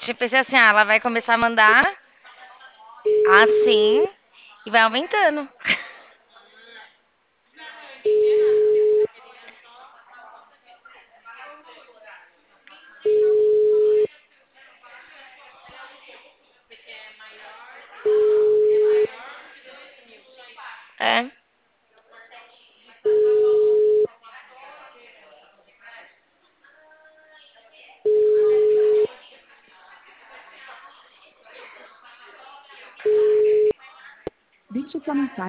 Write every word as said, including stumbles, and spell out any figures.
tipo assim, ah, ela vai começar a mandar assim e vai aumentando. É. Deixe sua mensagem.